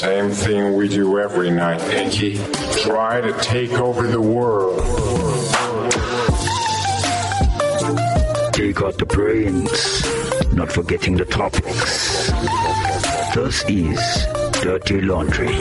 Same thing we do every night, Pinky. Try to take over the world. Take out the brains, not forgetting the topics. This is Dirty Laundry.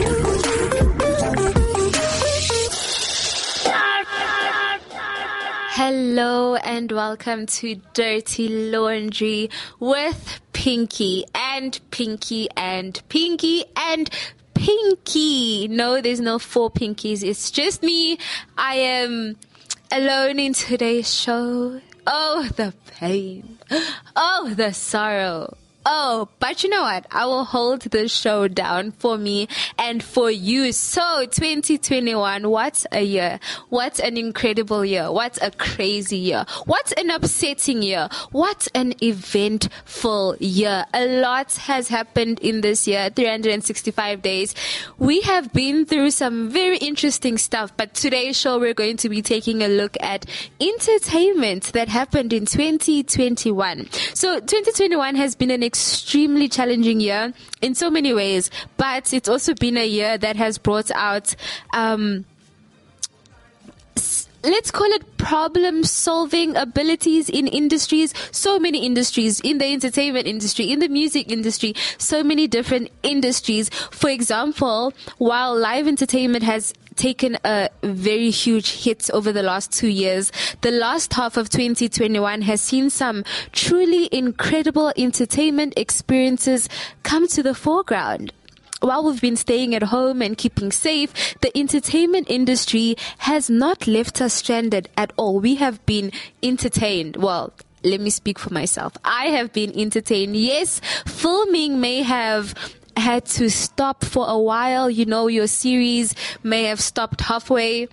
Hello and welcome to Dirty Laundry with Pinky and Pinky and Pinky and Pinky. No, there's no four Pinkies. It's just me. I am alone in today's show. Oh, the pain. Oh, the sorrow. Oh, but you know what? I will hold the show down for me and for you. So, 2021, what a year. What an incredible year. What a crazy year. What an upsetting year. What an eventful year. A lot has happened in this year, 365 days. We have been through some very interesting stuff, but today's show we're going to be taking a look at entertainment that happened in 2021. So, 2021 has been an extremely challenging year in so many ways, but it's also been a year that has brought out let's call it problem-solving abilities in industries. So many industries, in the entertainment industry, in the music industry, so many different industries. For example, while live entertainment has taken a very huge hit over the last 2 years, the last half of 2021 has seen some truly incredible entertainment experiences come to the foreground. While we've been staying at home and keeping safe, the entertainment industry has not left us stranded at all. We have been entertained. Well, let me speak for myself. I have been entertained. Yes, filming may have had to stop for a while. You know, your series may have stopped halfway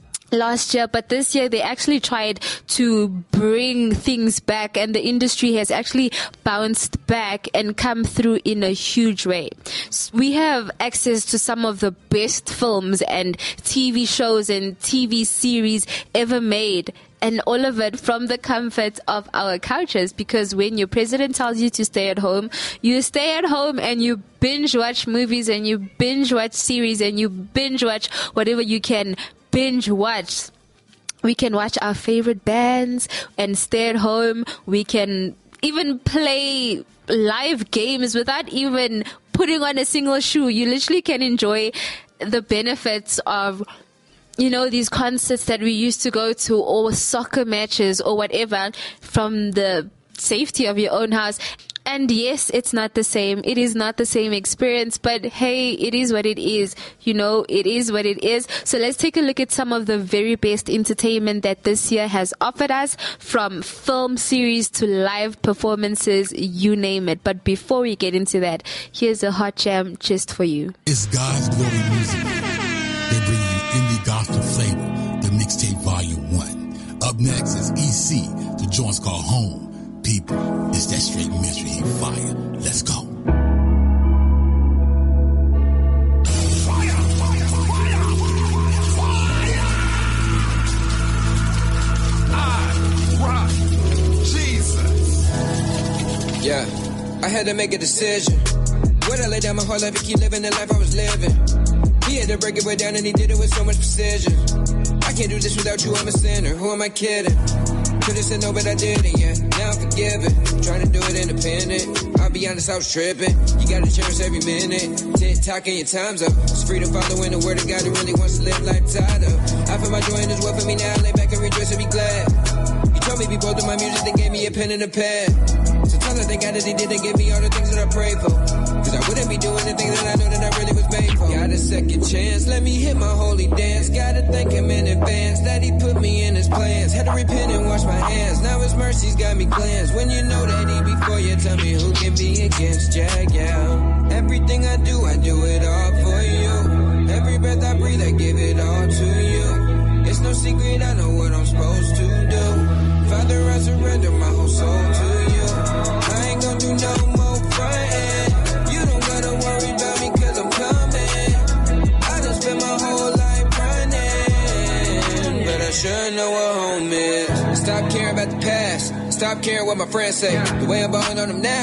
last year, but this year they actually tried to bring things back, and the industry has actually bounced back and come through in a huge way. We have access to some of the best films and TV shows and TV series ever made, and all of it from the comfort of our couches, because when your president tells you to stay at home, you stay at home and you binge watch movies and you binge watch series and you binge watch whatever you can binge watch. We can watch our favorite bands and stay at home. We can even play live games without even putting on a single shoe. You literally can enjoy the benefits of, you know, these concerts that we used to go to, or soccer matches or whatever, from the safety of your own house. And yes, it's not the same. It is not the same experience, but hey, it is what it is. You know, it is what it is. So let's take a look at some of the very best entertainment that this year has offered us, from film series to live performances, you name it. But before we get into that, here's a hot jam just for you. It's God's Glory Music. They bring you indie gospel flavor, the mixtape volume 1. Up next is EC, the joint's called Home. People, it's that straight mystery fire. Let's go. Yeah, I had to make a decision. Would I lay down my whole life and keep living the life I was living? He had to break it way down and he did it with so much precision. I can't do this without you, I'm a sinner. Who am I kidding? Could've said no, but I didn't, yeah. Now I'm forgiven. Trying to do it independent. I'll be honest, I was tripping. You gotta cherish every minute. TikTok and your time's up. It's free to follow in the word of God who really wants to live life tied up. I feel my joy in his will for me now. Lay back and rejoice and be glad. You told me be bold with my music, then gave me a pen and a pad. Sometimes I thank God that he didn't give me all the things that I prayed for. Cause I wouldn't be doing the things that I know that I really was made for. Got a second chance, let me hit my holy dance. Gotta thank him in advance that he put me in his plans. Had to repent and wash my hands, now his mercy's got me cleansed. When you know that he before you, tell me who can be against you, yeah. Everything I do it all for you. Every breath I breathe, I give it all to you. It's no secret, I know what I'm supposed to do. Father, I surrender my whole soul to you. I ain't gonna do no more frontin'. You don't gotta worry about me cause I'm coming. I done spent my whole life running, but I sure know what home is. Stop caring about the past. Stop caring what my friends say. The way I'm balling on them now,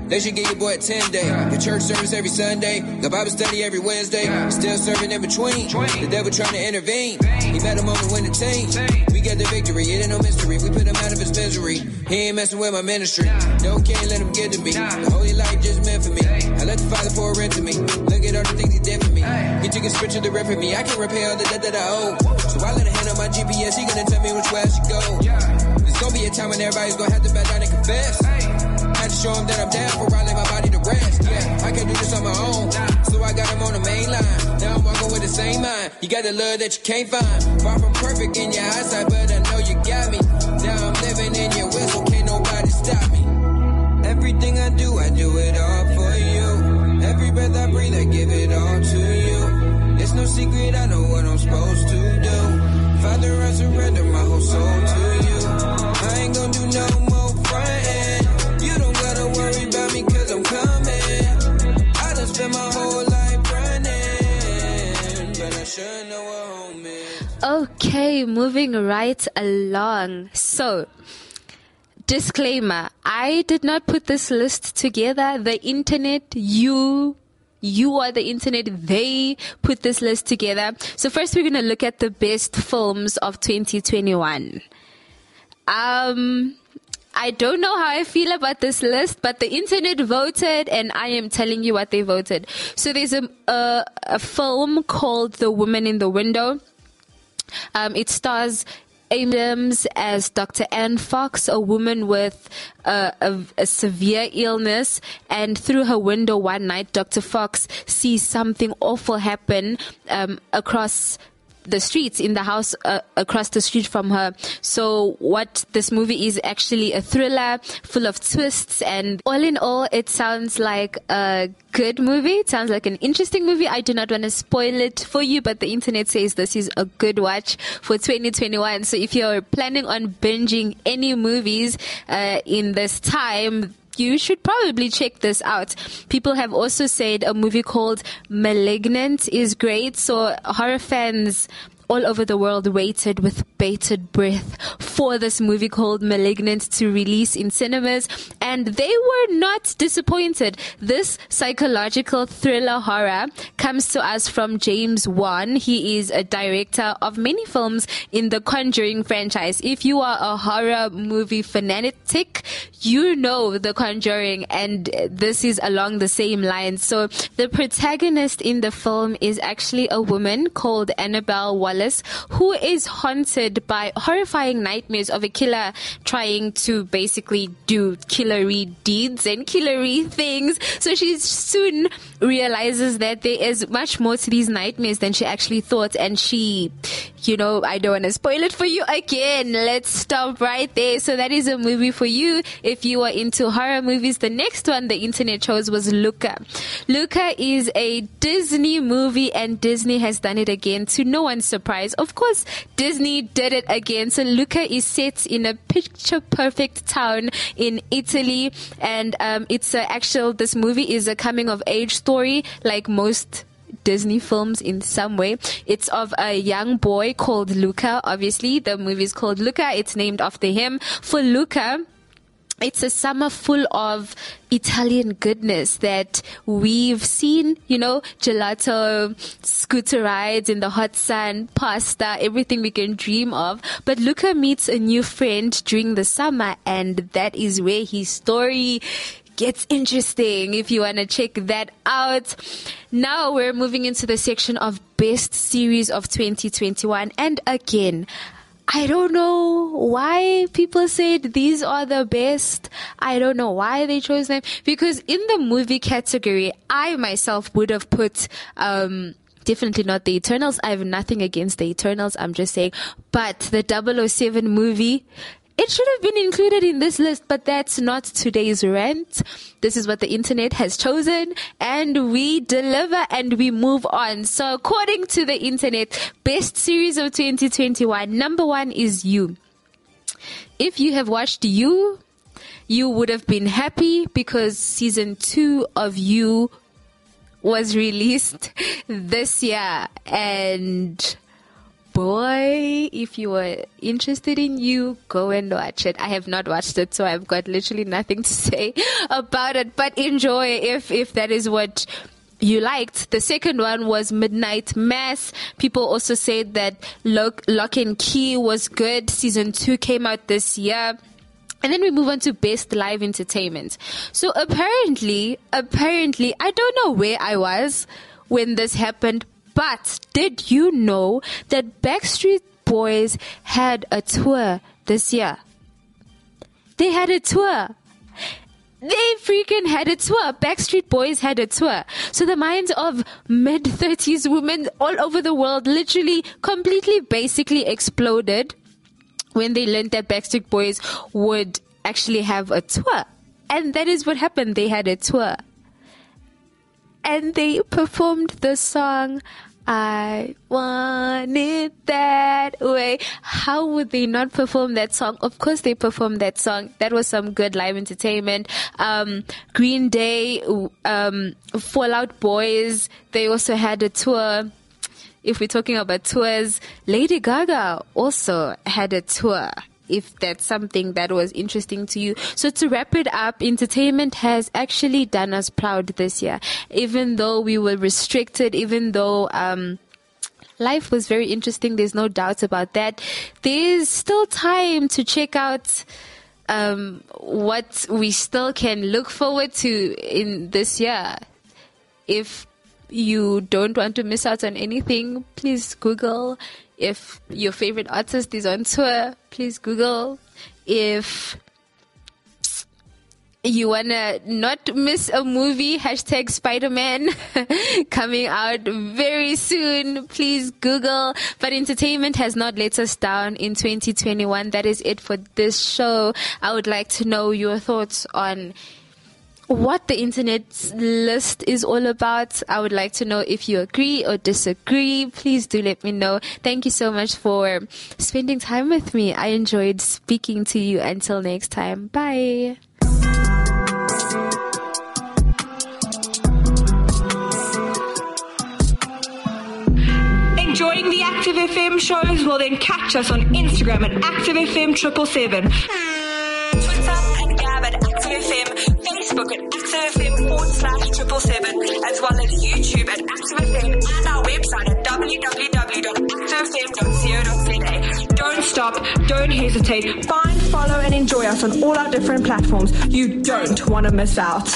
They should give your boy a 10-day. Your church service every Sunday. The Bible study every Wednesday. Still serving in between. The devil trying to intervene. He met a moment when the team. We get the victory. It ain't no mystery. We put him out of his misery. He ain't messing with my ministry. No, can't let him get to me. The holy life just meant for me. I let the Father pour into me. Look at all the things he did for me. He took his scripture to rip for me. I can repay all the debt that I owe. So I let a hand on my GPS. He gonna tell me which way I should go. There's gonna be a time when everybody's gonna have to back down and confess. Had to show him that I'm down for I lay my body to rest. Yeah, I can't do this on my own. So I got him on the main line. Now I'm walking with the same mind. You got the love that you can't find. Far from perfect in your eyesight, but I know you got me. Now I'm living in your whistle, can't nobody stop me. Everything I do it all for you. Every breath I breathe, I give it all to you. It's no secret, I know what I'm supposed to do. Father, I surrender my whole soul to you. I ain't gonna do no more frontin'. You don't gotta worry about me cause I'm coming. I done spent my whole life running, but I sure know what home is. Okay, moving right along. So, disclaimer, I did not put this list together. The internet, you are the internet, they put this list together. So first we're going to look at the best films of 2021. I don't know how I feel about this list, but the internet voted and I am telling you what they voted. So there's a film called The Woman in the Window. It stars Amy Adams as Dr. Anne Fox, a woman with a severe illness, and through her window one night, Dr. Fox sees something awful happen across the streets in the house across the street from her. So what this movie is actually a thriller full of twists, and all in all, it sounds like a good movie. It sounds like an interesting movie. I do not want to spoil it for you, but the internet says this is a good watch for 2021. So if you're planning on binging any movies in this time, you should probably check this out. People have also said a movie called Malignant is great. So horror fans all over the world waited with bated breath for this movie called Malignant to release in cinemas, and they were not disappointed. This psychological thriller horror comes to us from James Wan. He is a director of many films in the Conjuring franchise. If you are a horror movie fanatic, you know The Conjuring, and this is along the same lines. So the protagonist in the film is actually a woman called Annabelle Wallace, who is haunted by horrifying nightmares of a killer trying to basically do killery deeds and killery things. So she soon realizes that there is much more to these nightmares than she actually thought, and she, I don't want to spoil it for you again. Let's stop right there. So that is a movie for you if you are into horror movies. The next one the internet chose was Luca. Luca is a Disney movie, and Disney has done it again, to no one's surprise. Of course, Disney did it again. So Luca is set in a picture-perfect town in Italy, and this movie is a coming-of-age story, like most Disney films in some way. It's of a young boy called Luca. Obviously, the movie is called Luca. It's named after him. For Luca, it's a summer full of Italian goodness that we've seen, gelato, scooter rides in the hot sun, pasta, everything we can dream of. But Luca meets a new friend during the summer, and that is where his story gets interesting, if you want to check that out. Now we're moving into the section of best series of 2021. And again, I don't know why people said these are the best. I don't know why they chose them. Because in the movie category, I myself would have put, definitely not the Eternals. I have nothing against the Eternals. I'm just saying. But the 007 movie, it should have been included in this list, but that's not today's rant. This is what the internet has chosen, and we deliver and we move on. So according to the internet, best series of 2021, number 1 is You. If you have watched You would have been happy because season 2 of You was released this year, and Boy, if you were interested in You, go and watch it. I have not watched it, so I've got literally nothing to say about it, but enjoy if that is what you liked. The second one was Midnight Mass. People also said that Lock and Key was good. Season 2 came out this year. And then we move on to Best Live Entertainment. So apparently, I don't know where I was when this happened, but did you know that Backstreet Boys had a tour this year? They had a tour. They freaking had a tour. Backstreet Boys had a tour. So the minds of mid-30s women all over the world literally completely basically exploded when they learned that Backstreet Boys would actually have a tour. And that is what happened. They had a tour. And they performed the song, I Want It That Way. How would they not perform that song? Of course they performed that song. That was some good live entertainment. Green Day, Fall Out Boys, they also had a tour. If we're talking about tours, Lady Gaga also had a tour, if that's something that was interesting to you. So to wrap it up, entertainment has actually done us proud this year. Even though we were restricted, even though life was very interesting, there's no doubt about that, there's still time to check out what we still can look forward to in this year. If you don't want to miss out on anything, please Google. If your favorite artist is on tour, please Google. If you want to not miss a movie, hashtag Spider-Man coming out very soon, please Google. But entertainment has not let us down in 2021. That is it for this show. I would like to know your thoughts on what the internet list is all about. I would like to know if you agree or disagree. Please do let me know. Thank you so much for spending time with me. I enjoyed speaking to you. Until next time. Bye. Enjoying the Active FM shows? Well, then catch us on Instagram at ActiveFM777. Twitter and Gab at ActiveFM. Facebook at ActiveFM/777, as well as YouTube at ActiveFM and our website at www.activefm.co.za. Don't stop, don't hesitate. Find, follow and enjoy us on all our different platforms. You don't want to miss out.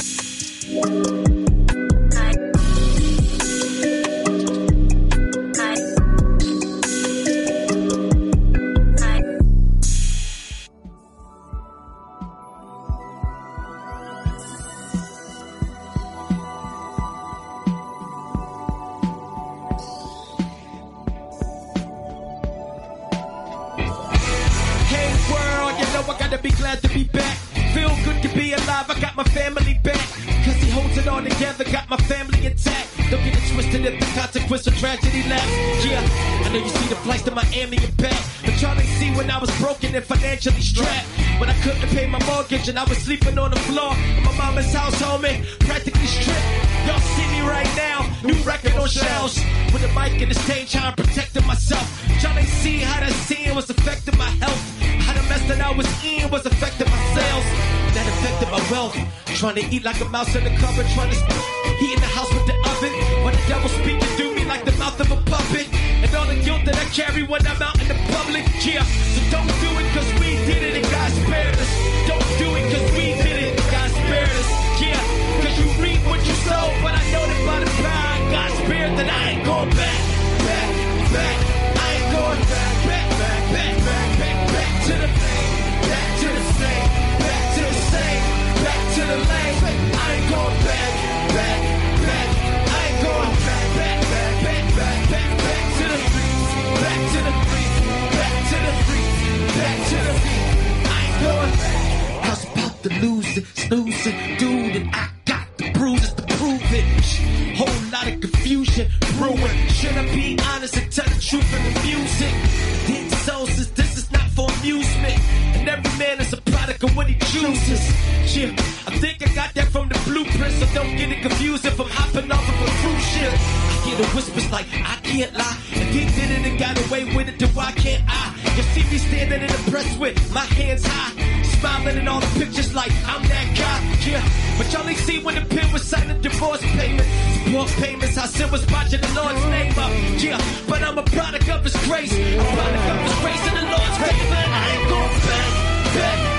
Glad to be back. Feel good to be alive. I got my family back. Cause he holds it all together. Got my family intact. Don't get it twisted if the consequence of tragedy lasts. Yeah, I know you see the flights to Miami and back. But y'all ain't see when I was broken and financially strapped. When I couldn't pay my mortgage and I was sleeping on the floor in my mama's house, homie. Practically stripped. Y'all see me right now. New record on shelves. With a mic in the stage, how I'm protecting myself. Y'all ain't see how that scene was affecting my health. How the mess that I was in was affecting my sales. That affected my wealth. Trying to eat like a mouse in the cupboard. Trying to heat in the house with the oven. When the devil speaking through me like the mouth of a puppet. And all the guilt that I carry when I'm out in the public. Yeah, so don't do it cause we did it and God spared us. Don't do it cause we did it and God spared us. Yeah, cause you reap what you sow. But I know that by the power of God spared that I ain't going back. I ain't going back to the same, back to the lane. I ain't going back. I ain't going back to the streets, back to the beat. I ain't going back. I was about to lose it, snoozing, dude, and I got the bruises to prove it. Whole lot of confusion brewing. Should I be honest and tell the truth in the music? Then so since this is not for amusement, and every man is a product of what he chooses. Yeah, I think I got that from the blueprint, so don't get it confused if I'm hopping off of a cruise ship. I hear the whispers like I can't lie. he did it and got away with it, then why can't I? You see me standing in the press with my hands high, smiling in all the pictures like I'm that guy, yeah. But y'all ain't see when the pen was signing divorce payments, support payments, how sin was watching the Lord's name up, yeah. But I'm a product of His grace, a product of His grace and the Lord's favor, and I ain't going back.